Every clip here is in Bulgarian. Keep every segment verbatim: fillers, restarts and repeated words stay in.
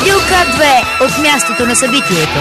Радио К две от мястото на събитието.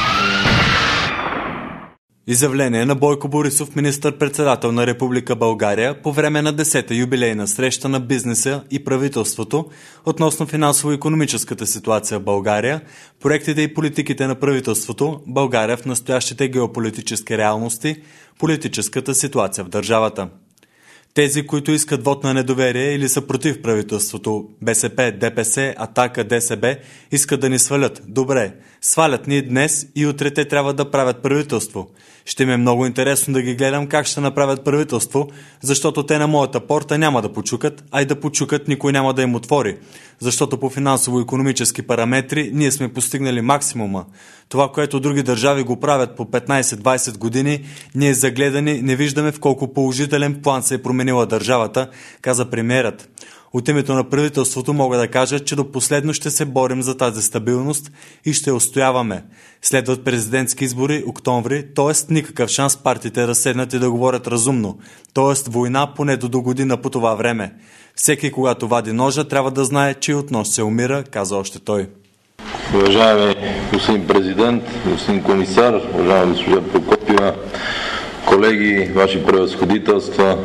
Изявление на Бойко Борисов, министър-председател на Република България, по време на десета юбилейна среща на бизнеса и правителството относно финансово-икономическата ситуация в България, проектите и политиките на правителството, България в настоящите геополитически реалности, политическата ситуация в държавата. Тези, които искат вод на недоверие или са против правителството, БСП, ДПС, Атака, ДСБ, искат да ни свалят. Добре, свалят ни днес и утре те трябва да правят правителство. Ще ми е много интересно да ги гледам как ще направят правителство, защото те на моята порта няма да почукат, а и да почукат никой няма да им отвори. Защото по финансово-икономически параметри ние сме постигнали максимума. Това, което други държави го правят по петнайсет-двайсет години, ние загледани не виждаме в колко положителен план се е променила държавата, каза премиерът. От името на правителството мога да кажа, че до последно ще се борим за тази стабилност и ще устояваме. Следват президентски избори октомври, т.е. никакъв шанс партиите да седнат и да говорят разумно, т.е. война поне до до година по това време. Всеки, когато вади ножа, трябва да знае, че от нож се умира, каза още той. Уважаеми господин президент, господин комисар, уважаема госпожа Прокопиева, колеги, ваши превъзходителства,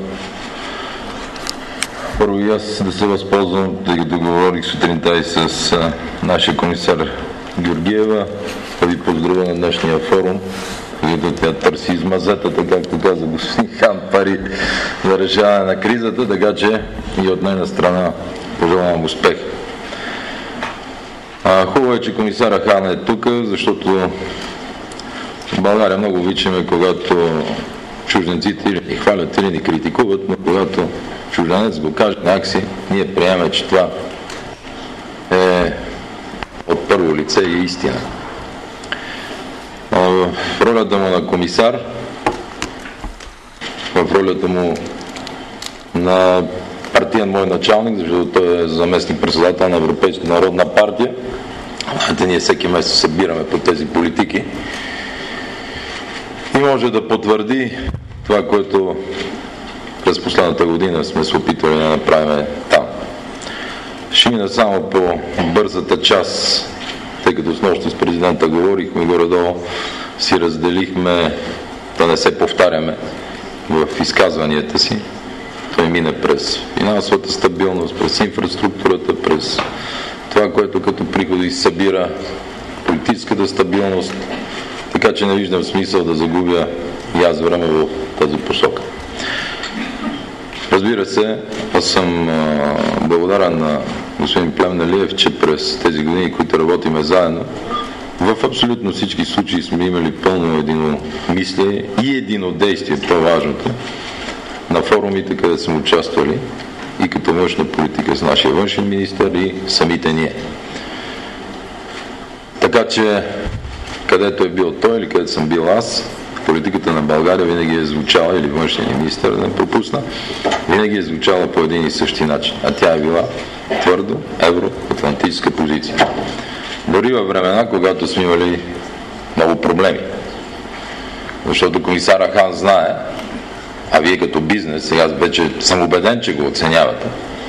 първо и аз да се възползвам, тъй като говорих сутринта и с а, нашия комисар Георгиева, да ви поздравя на днешния форум, където тя търси измазетата, както каза господин Хан, пари за решаване на кризата, така че и от нейна страна пожелавам успех. А, хубаво е, че комисара Хан е тук, защото в България много обичаме, когато чужденците или ни хвалят, или ни критикуват, но когато чужденец го каже някакси, ние приемаме, че това е от първо лице и истина. В ролята му на комисар, в ролята му на партиен мой началник, защото той е заместник-председател на Европейска народна партия, а ние всеки месец събираме по тези политики и може да потвърди това, което през последната година сме се опитвали да направим там. Ще мина само по бързата част, тъй като снощи с президента говорихме, горе-долу си разделихме да не се повтаряме в изказванията си. Той мине през финансовата стабилност, през инфраструктурата, през това, което като приходи събира политическата стабилност, така че не виждам смисъл да загубя и аз време в тази посока. Разбира се, аз съм а, благодарен на господин Плевнелиев, че през тези години, които работиме заедно, в абсолютно всички случаи сме имали пълно единомислие и единодействие, по-важното, на форумите, където сме участвали и като външна политика с нашия външен министър и самите ние. Така че, където е бил той или където съм бил аз, политиката на България винаги е звучала, или външния министър да не пропусна, винаги е звучала по един и същи начин. А тя е била твърдо евроатлантическа позиция. Дори във времена, когато сме имали много проблеми. Защото комисара Хан знае, а вие като бизнес, сега вече съм убеден, че го оценявате,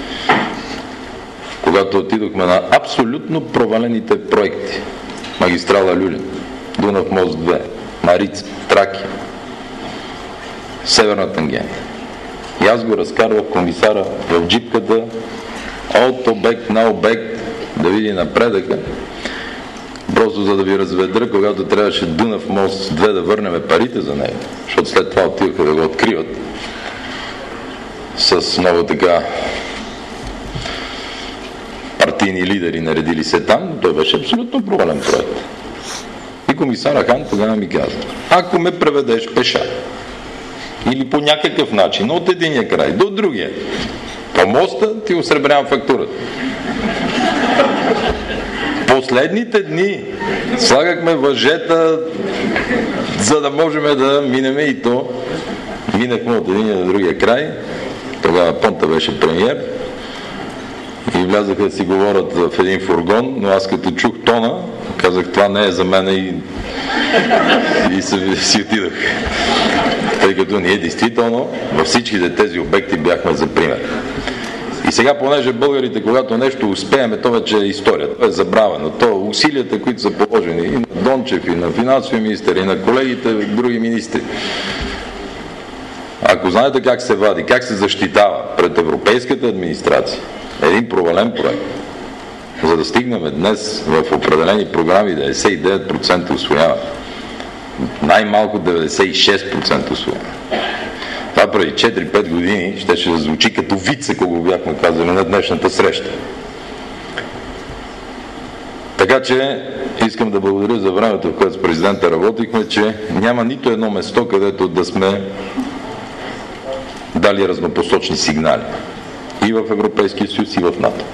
когато отидохме на абсолютно провалените проекти, магистрала Люлин, Дунав мост две, Марица, Тракия, Северна тангента. И аз го разкарвах комисара в джипката от обект на обект да види напредъка, просто за да ви разведра, когато трябваше Дунав мост две да върнем парите за него, защото след това отиваха да го откриват с много така партийни лидери, наредили се там, но той беше абсолютно провален проект. И комисара Хан тогава ми каза: ако ме преведеш пеша или по някакъв начин от единия край до другия по моста, ти осребрявам фактурата. Последните дни слагахме въжета, за да можем да минем, и то минахме от единия до другия край. Тогава Понта беше премиер и влязаха да си говорят в един фургон, но аз като чух тона, казах: това не е за мен, и, и си, си отидах. Тъй като ние действително във всичките тези обекти бяхме за пример. И И сега, понеже българите, когато нещо успееме, то вече е история, то е забравено. То усилията, които са положени и на Дончев, и на финансовия министър, и на колегите, други министри. Ако знаете как се вади, как се защитава пред европейската администрация, един провален проект, за да стигнем днес в определени програми деветдесет и девет процента усвояване, най-малко деветдесет и шест процента усвояване. Това преди четири-пет години ще ще звучи като виц, ако го бяхме казали на днешната среща. Така че искам да благодаря за времето, в което с президента работихме, че няма нито едно место, където да сме дали разнопосочни сигнали. И в Европейския съюз, и в НАТО.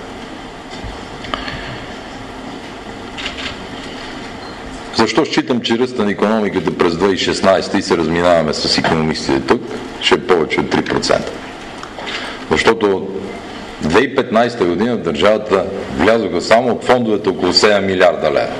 Защо считам, че ръста на икономиката през две хиляди и шестнадесета и се разминаваме с икономистите тук, ще е повече от три процента? Защото две хиляди и петнадесета година в държавата влязоха само от фондовете около седем милиарда лева.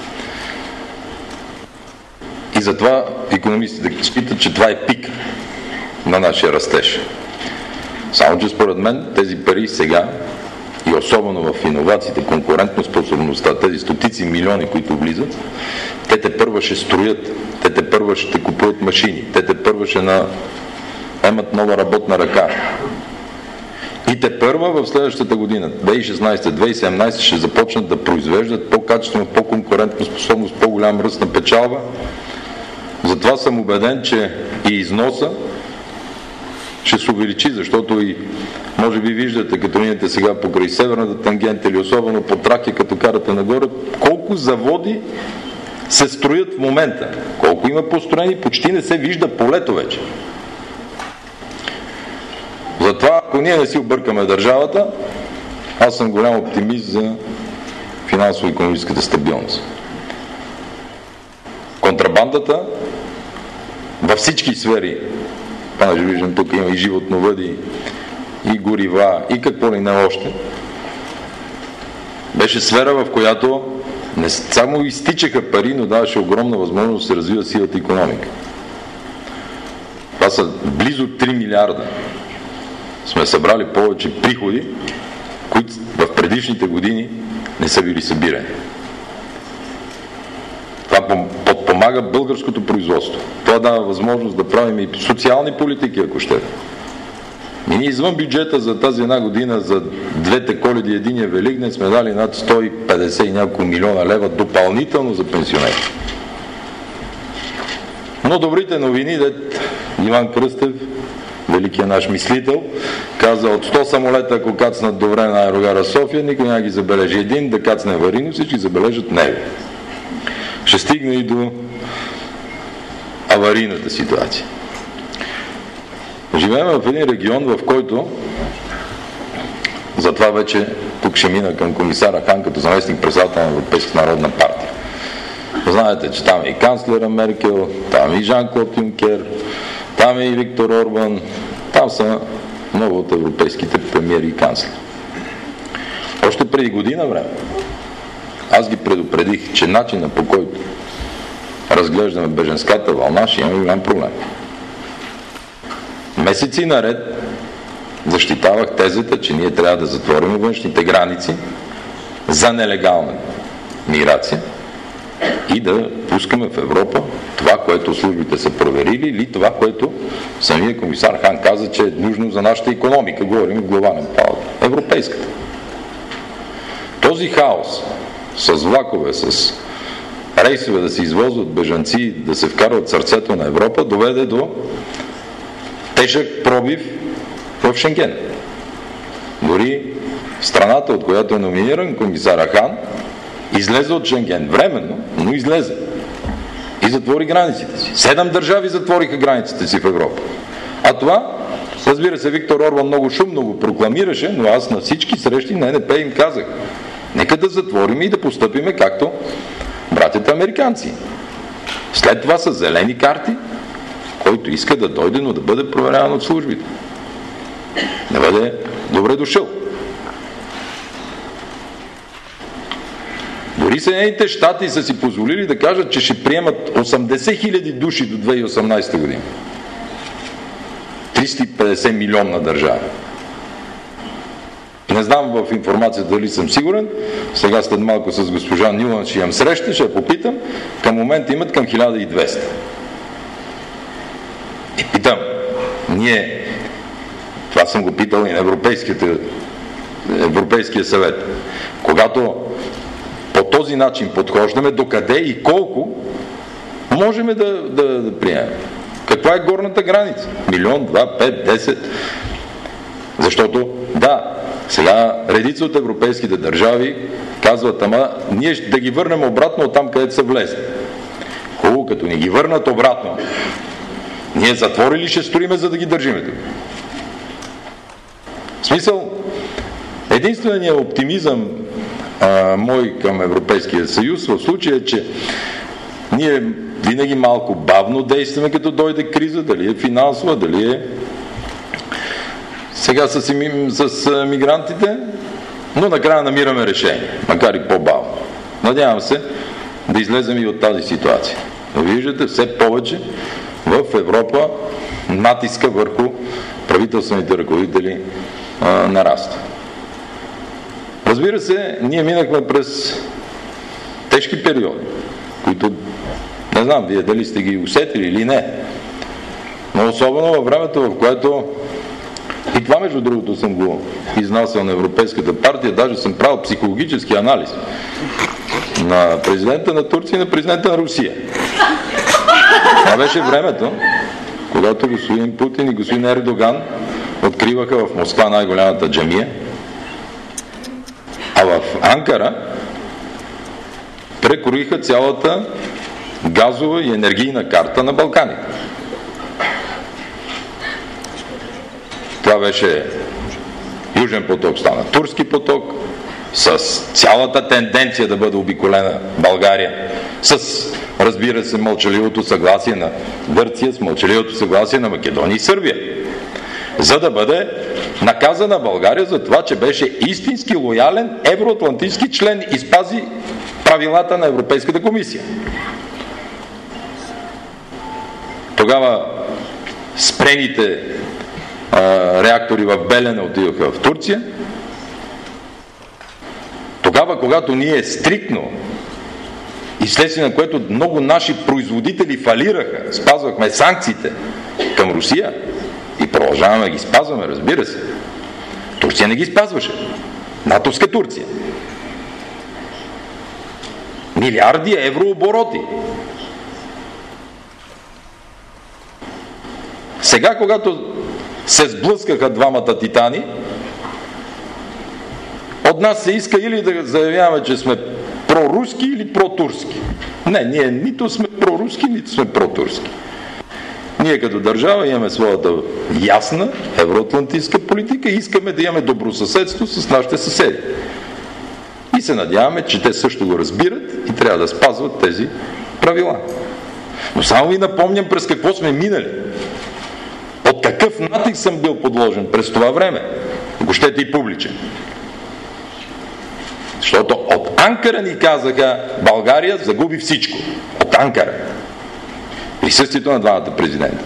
И затова икономистите считат, че това е пик на нашия растеж. Само че според мен тези пари сега, и особено в иновациите, конкурентоспособността, тези стотици милиони, които влизат, те те първа ще строят, те те първа ще купуват машини, те те първа ще на... имат нова работна ръка. И те първа в следващата година, две хиляди и шестнадесета - две хиляди и седемнадесета, ще започнат да произвеждат по-качествено, по-конкурентно способност, по-голям ръст на печалба. Затова съм убеден, че и износа ще се увеличи, защото и може би виждате, като минете сега покрай северната тангента или особено по Тракия, като карате нагоре, колко заводи се строят в момента. Колко има построени, почти не се вижда полето вече. Затова, ако ние не си объркаме държавата, аз съм голям оптимист за финансово-икономическата стабилност. Контрабандата във всички сфери, понеже виждам, тук има и животновъди, и горива, и какво ли не още, беше сфера, в която не само изтичаха пари, но даваше огромна възможност да се развива силата икономика. Това са близо три милиарда. Сме събрали повече приходи, които в предишните години не са били събирани. Това подпомага българското производство. Това дава възможност да правим и социални политики, ако ще. И ние извън бюджета за тази една година, за двете Коледи и единия Великден, сме дали над сто и петдесет и няколко милиона лева допълнително за пенсионери. Но добрите новини, дет Иван Кръстев, великият наш мислител, каза, от сто самолета, ако кацнат до време на аерогара София, никой няма ги забележи. Един да кацне аварийно, всички забележат него. Ще стигне и до аварийната ситуация. Живеем в един регион, в който, затова вече тук ще мина към комисара Хан като заместник председател на Европейската народна партия. Знаете, че там е и канцлера Меркел, там е и Жан-Клод Юнкер, там е и Виктор Орбан, там са много от европейските премиери и канцлери. Още преди година време аз ги предупредих, че начина, по който разглеждаме беженската вълна, ще имаме голям проблем. Месеци наред защитавах тезата, че ние трябва да затворим външните граници за нелегална миграция и да пускаме в Европа това, което службите са проверили, или това, което самия комисар Хан каза, че е нужно за нашата икономика. Говорим в глобален план. Европейската. Този хаос с влакове, с рейсове да се извозват бежанци, да се вкарват в сърцето на Европа, доведе до тежък пробив в Шенген. Дори страната, от която е номиниран комисар Хан, излезе от Шенген. Временно, но излезе. И затвори границите си. Седем държави затвориха границите си в Европа. А това, разбира се, Виктор Орбан много шумно го прокламираше, но аз на всички срещи на Ен Еп им казах: нека да затворим и да постъпиме както братята американци. След това са зелени карти, който иска да дойде, но да бъде проверяван от службите. Да бъде добре дошъл. Дори Съединените щати са си позволили да кажат, че ще приемат осемдесет хиляди души до две хиляди и осемнадесета година. триста и петдесет милионна държава. Не знам в информацията дали съм сигурен. Сега след малко с госпожа Нюлан ще имам среща, ще я попитам. Към момента имат към хиляда и двеста. И питам, ние, това съм го питал и на Европейския съвет, когато по този начин подхождаме, докъде и колко можем да, да, да приемем? Каква е горната граница? Милион, два, пет, десет? Защото, да, сега редица от европейските държави казват, ама ние ще да ги върнем обратно от там, където са влезли. Хубаво, като ни ги върнат обратно, ние затвори ли ще строиме, за да ги държиме тук? В смисъл, единственият оптимизъм а, мой към Европейския съюз в случая е, че ние винаги малко бавно действаме, като дойде криза, дали е финансова, дали е сега с, с мигрантите, но накрая намираме решение, макар и по-бавно. Надявам се да излезем и от тази ситуация. Виждате, все повече в Европа натиска върху правителствените ръководители а, нараства. Разбира се, ние минахме през тежки периоди, които не знам, вие дали сте ги усетили или не, но особено във времето, в което и това, между другото, съм го изнасял на Европейската партия, даже съм правил психологически анализ на президента на Турция и на президента на Русия. Това беше времето, когато господин Путин и господин Ердоган откриваха в Москва най-голямата джамия, а в Анкара прекроиха цялата газова и енергийна карта на Балканите. Това беше Южен поток, стана Турски поток, с цялата тенденция да бъде обиколена България, с, разбира се, мълчаливото съгласие на Гърция, с мълчаливото съгласие на Македония и Сърбия, за да бъде наказана България за това, че беше истински лоялен евроатлантически член и спази правилата на Европейската комисия. Тогава спрените а, реактори в Белене отидоха в Турция. Тогава, когато ние стриктно и вследствие на което много наши производители фалираха, спазвахме санкциите към Русия и продължаваме да ги спазваме, разбира се. Турция не ги спазваше. натовска Турция. Милиарди евро обороти. Сега, когато се сблъскаха двамата титани, от нас се иска или да заявяваме, че сме проруски или протурски. Не, ние нито сме проруски, нито сме протурски. Ние като държава имаме своята ясна евроатлантическа политика и искаме да имаме добросъседство с нашите съседи. И се надяваме, че те също го разбират и трябва да спазват тези правила. Но само ви напомням през какво сме минали. От какъв натиск съм бил подложен през това време. Го щете и публичен. Защото от Анкара ни казаха, България загуби всичко. От Анкара. Присъствието на двамата президента.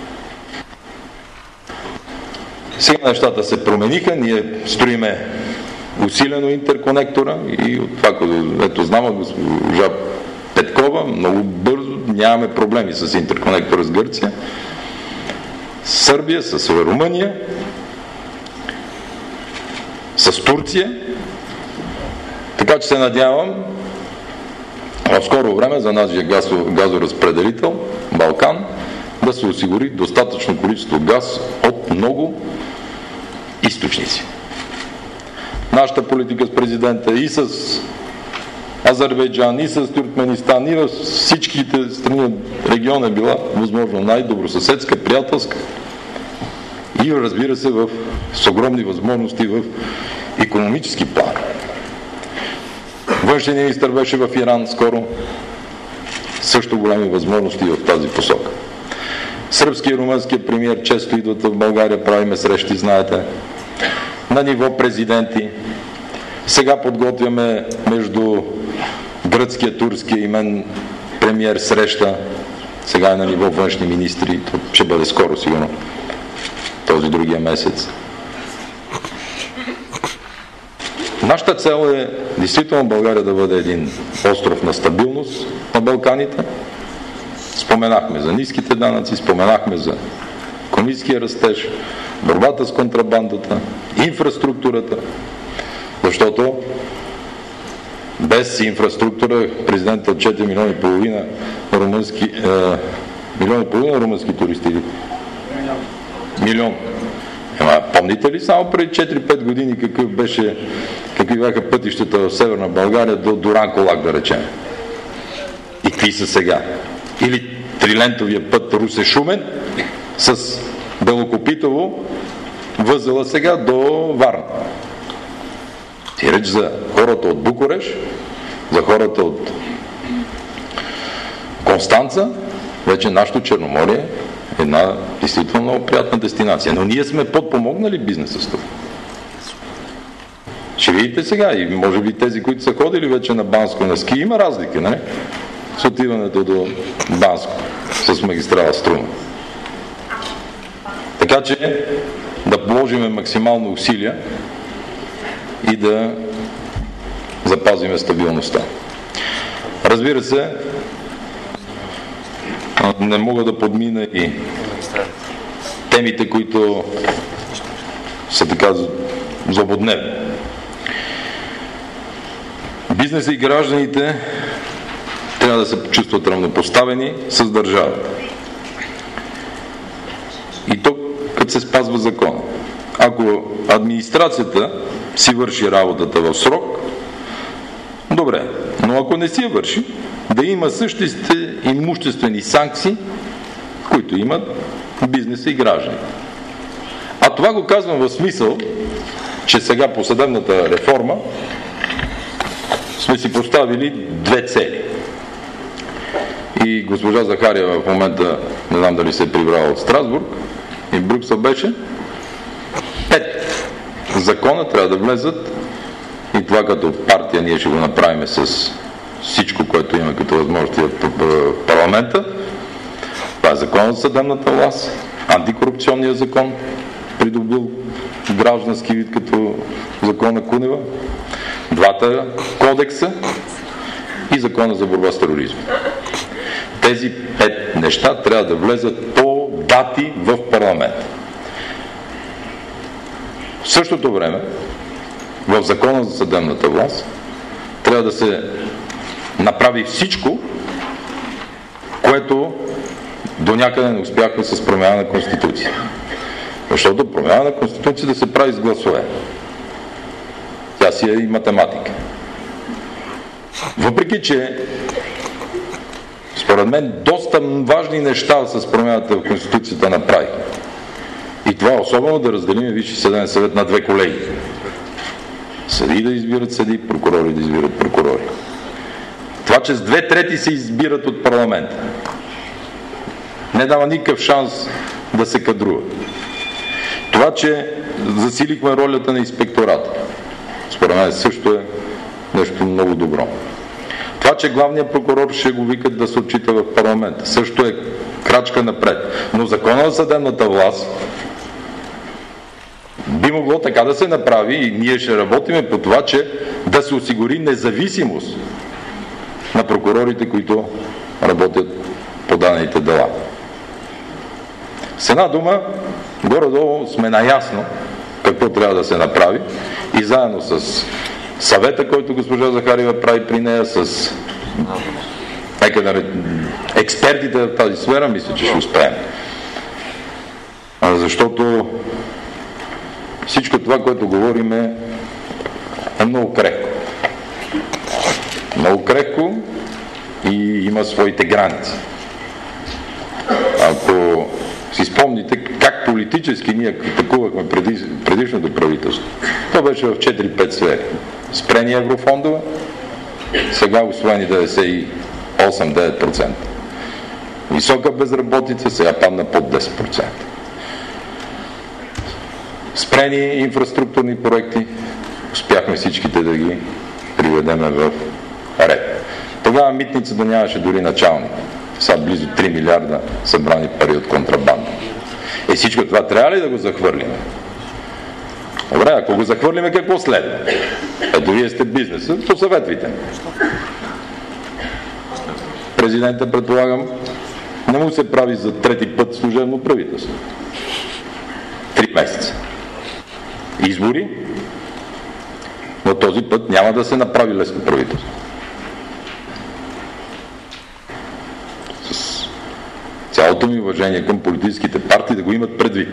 Сега нещата се промениха, ние строиме усилено интерконектора и от това, което знам от госпожа Петкова, много бързо, нямаме проблеми с интерконектора с Гърция, с Сърбия, с Румъния, с Турция. Така че се надявам в скоро време за нашия газоразпределител Балкан да се осигури достатъчно количество газ от много източници. Нашата политика с президента и с Азербайджан, и с Туркменистан, и в всичките страни от региона е била възможно най-добросъседска, приятелска и разбира се в, с огромни възможности в икономически план. Външният министър беше в Иран скоро. Също големи възможности в тази посока. Сръбския и румънския премиер често идват в България, правиме срещи, знаете, на ниво президенти. Сега подготвяме между гръцкия, турския и мен премиер среща. Сега е на ниво външни министри. Това ще бъде скоро, сигурно. Този другия месец. Нашата цел е действително България да бъде един остров на стабилност на Балканите. Споменахме за ниските данъци, споменахме за икономическия растеж, борбата с контрабандата, инфраструктурата, защото без инфраструктура президентът от четири милиона и половина румънски, е, милион и половина румънски туристи. Милион. Ема, помните ли само преди четири-пет години какъв беше, какви бяха пътищата в Северна България до Дуранкулак, да речем? И какви са сега? Или трилентовия път Русе-Шумен с Белокопитово възела сега до Варна. И реч за хората от Букуреш, за хората от Констанца, вече нашето Черноморие е една действително много приятна дестинация. Но ние сме подпомогнали бизнеса с това. Ще видите сега и може би тези, които са ходили вече на Банско на ски, има разлика, не? С отиването до Банско с магистрала Струма. Така че да положим максимално усилия и да запазим стабилността. Разбира се, не мога да подмина и темите, които са така злободневни. Бизнесът и гражданите трябва да се чувстват равнопоставени с държавата. И то като се спазва закона. Ако администрацията си върши работата в срок, добре, но ако не си я върши, да има същите имуществени санкции, които имат бизнеса и граждани. А това го казвам в смисъл, че сега по съдебната реформа сме си поставили две цели. И госпожа Захариева в момента, не знам дали се е прибрала от Страсбург, и Брюксел беше, пет закона трябва да влезат и това като партия ние ще го направим с всичко, което има като възможности в парламента. Това е закон за съдебната власт, антикорупционния закон, придобил граждански вид като закона Кунева, двата кодекса и закона за борба с тероризма. Тези пет неща трябва да влезат по дати в парламента. В същото време, в закона за съдебната власт трябва да се направи всичко, което до някъде не успяхме с промяна на Конституция. Защото промяна на Конституция да се прави с гласове. Тя си е и математика. Въпреки че според мен доста важни неща с промяната в Конституцията направихме. И това особено да разделим Висшия съдебен съвет на две колеги. Съдии да избират съдии, прокурори да избират прокурори. Това, че с две трети се избират от парламента, не дава никакъв шанс да се кадрува. Това, че засилихме ролята на инспектората, според мен също е нещо много добро. Това, че главният прокурор ще го викат да се отчита в парламента, също е крачка напред. Но закона на съдебната власт би могло така да се направи и ние ще работиме по това, че да се осигури независимост на прокурорите, които работят по дадените дела. С една дума, горе-долу сме наясно какво трябва да се направи и заедно с съвета, който госпожа Захариева прави при нея, с нека да експертите в тази сфера, мисля, че ще успеем. Защото всичко това, което говорим е, е много крехко. Много крехко и има своите граници. Ако си спомните как политически ние атакувахме преди, предишното правителство, то беше в четири-пет сфери. Спрени еврофондове, сега усвоени деветдесет и осем до девет процента. Висока безработица, сега падна под десет процента. Спрени инфраструктурни проекти, успяхме всичките да ги приведем в ред. Тогава митницата нямаше дори началник. Са близо три милиарда събрани пари от контрабанда. Е, всичко това трябва ли да го захвърлим? Добре, ако го захвърлиме, какво следва? Ето вие сте бизнеса, посъветвайте. Президента, предполагам, не му се прави за трети път служебно правителство. Три месеца. Избори, но този път няма да се направи лесно правителство. С цялото ми уважение към политическите партии да го имат предвид.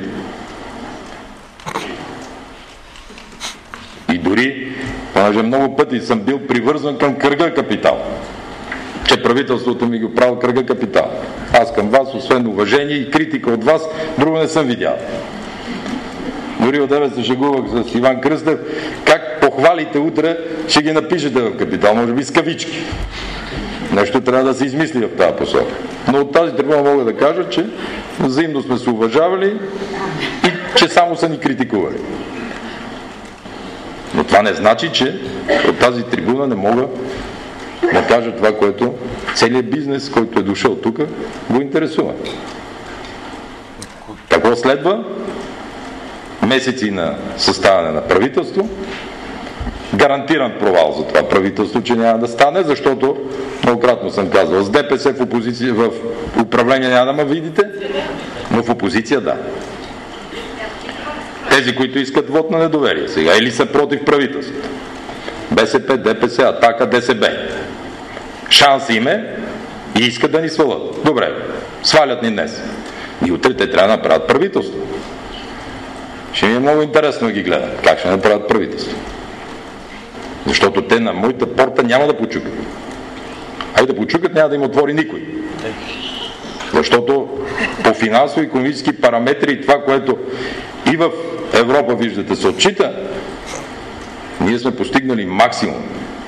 И дори, понеже много пъти съм бил привързан към кръга капитал, че правителството ми го прави кръга капитал. Аз към вас, освен уважение и критика от вас, друго не съм видял. Дори от девет се шегувах с Иван Кръстев, как похвалите утре ще ги напишете в капитал, може би с кавички. Нещо трябва да се измисли в тази посока. Но от тази трибуна мога да кажа, че взаимно сме се уважавали и че само са ни критикували. Но това не значи, че от тази трибуна не мога да кажа това, което целият бизнес, който е дошъл тук, го интересува. Какво следва? Месеци на съставяне на правителство, гарантиран провал за това правителство, че няма да стане, защото многократно съм казвал, с ДПС в опозиция, в управление няма да ме видите, но в опозиция да. Тези, които искат вод на недоверие сега, или са против правителството. БСП, ДПС, Атака, ДСБ. Шанс име и искат да ни свалят. Добре, свалят ни днес. И утре те трябва да направят правителство. Ще ми е много интересно да ги гледам. Как ще направят правителство? Защото те на моята порта няма да почукат. Айде да почукат, няма да им отвори никой. Защото по финансово-икономически параметри и това, което и в Европа, виждате, се отчита, ние сме постигнали максимум.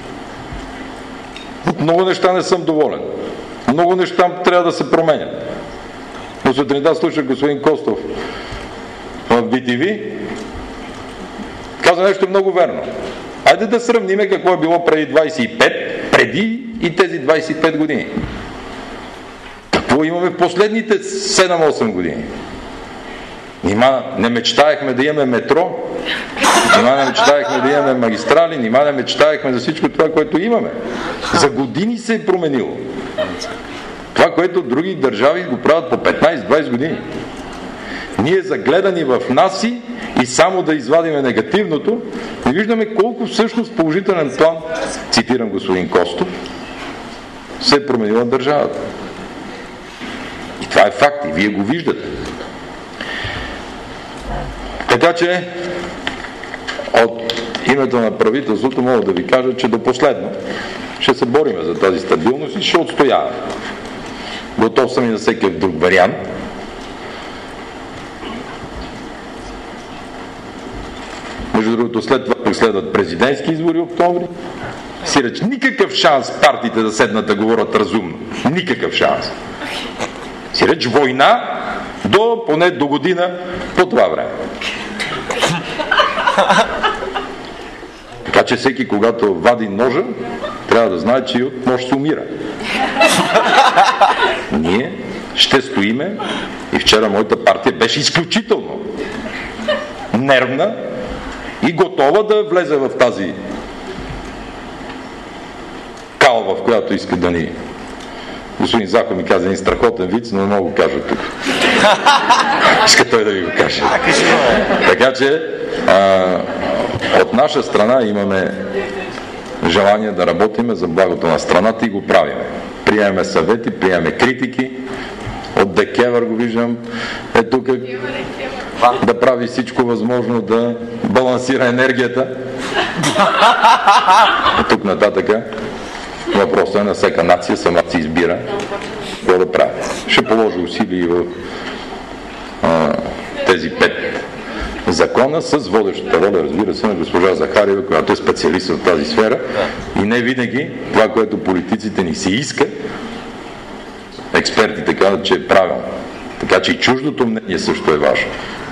От много неща не съм доволен. Много неща трябва да се променят. Но сутринта слушах господин Костов в Би Ти Ви, каза нещо много верно. Хайде да сравниме какво е било преди двайсет и пет, преди и тези двайсет и пет години. Какво имаме в последните седем-осем години? Нима не мечтаехме да имаме метро, нима не мечтаехме да имаме магистрали, нима не мечтаехме за всичко това, което имаме. За години се е променило. Това, което други държави го правят по петнайсет-двайсет години. Ние загледани в нас си и само да извадиме негативното, и виждаме колко всъщност положителен план, цитирам господин Костов, се е променила държавата. И това е факт, и вие го виждате. Така че от името на правителството мога да ви кажа, че до последно ще се бориме за тази стабилност и ще отстояваме. Готов съм и на всеки друг вариант. Между другото, след това последват президентски избори в октомври. Сиреч, никакъв шанс партиите да седнат да говорят разумно. Никакъв шанс. Сиреч, война до поне до година по това време. Така че всеки, когато вади ножа, трябва да знае, че и от нож се умира. Ние ще стоиме и вчера моята партия беше изключително нервна и готова да влезе в тази калва, в която иска да ни... Господин Захов ми каза един страхотен виц, но не мога го кажа тук. Иска той да ви го каже. Така че а, от наша страна имаме желание да работиме за благото на страната и го правиме. Приемаме съвети, приемаме критики. От ДКЕВР го виждам е тук да прави всичко възможно да балансира енергията. От тук нататъка въпросът е на всяка нация сама си избира какво да прави. Ще положи усилия в а, тези пет закона с водещата роля, разбира се, на госпожа Захариева, която е специалист в тази сфера и не винаги това, което политиците ни се иска, експертите казват, че е правилно. Така че и чуждото мнение също е важно.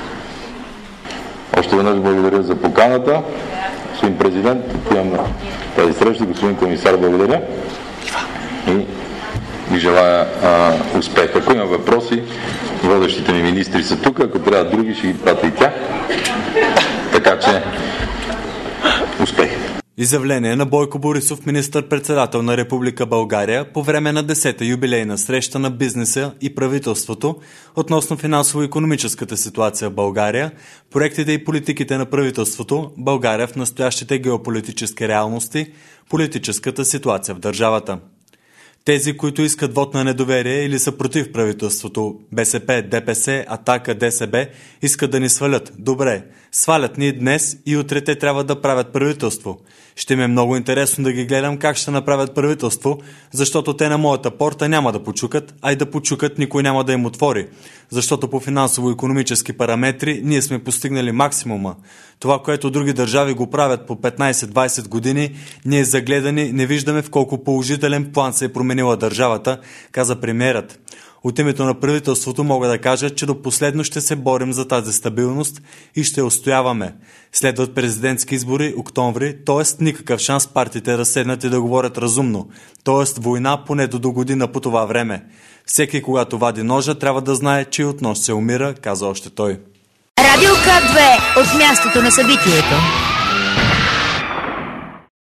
Още веднъж благодаря за поканата. Господин президент, отивам на тази среща. Господин комисар, благодаря. И ви желая а, успех. Ако има въпроси, водещите ми министри са тук. Ако трябва други, ще ги пратя и тя. Така че, успех! Изявление на Бойко Борисов, министър-председател на Република България, по време на десета юбилейна среща на бизнеса и правителството относно финансово-икономическата ситуация в България, проектите и политиките на правителството, България в настоящите геополитически реалности, политическата ситуация в държавата. Тези, които искат вод на недоверие или са против правителството, БСП, ДПС, Атака, ДСБ, искат да ни свалят. Добре, свалят ни днес и утре те трябва да правят правителство. Ще ми е много интересно да ги гледам как ще направят правителство, защото те на моята порта няма да почукат, а и да почукат никой няма да им отвори. Защото по финансово-икономически параметри ние сме постигнали максимума. Това, което други държави го правят по петнайсет-двайсет години, ние загледани не виждаме в колко положителен план се е променила държавата, каза премиерът. От името на правителството мога да кажа, че до последно ще се борим за тази стабилност и ще устояваме. Следват президентски избори октомври, т.е. никакъв шанс партиите да седнат и да говорят разумно, т.е. война поне до година по това време. Всеки, когато вади ножа, трябва да знае, че от нож се умира, каза още той. Радио К две от мястото на събитието.